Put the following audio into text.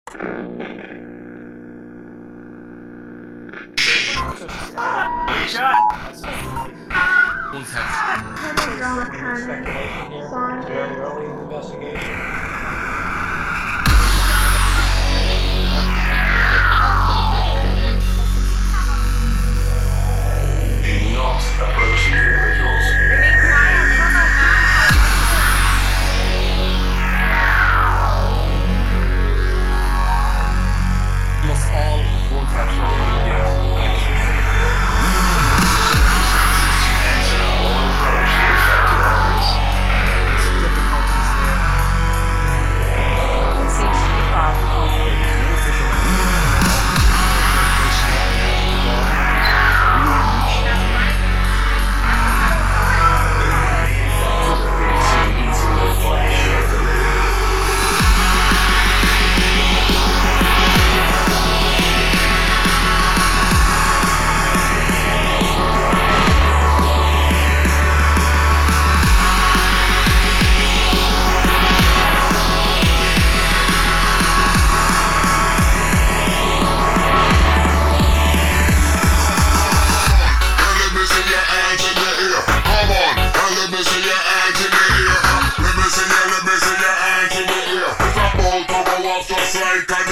Speculation here. Very early in the investigation. Do not approach these individuals. Almost all won't have children yet. Enter or approach the affected areas. It seems to be possible. Eating the flesh of the living. Let me see your hands in the air. Come on, let me see your hands in the air. Let me see your hands in the air. It's about to go off just like an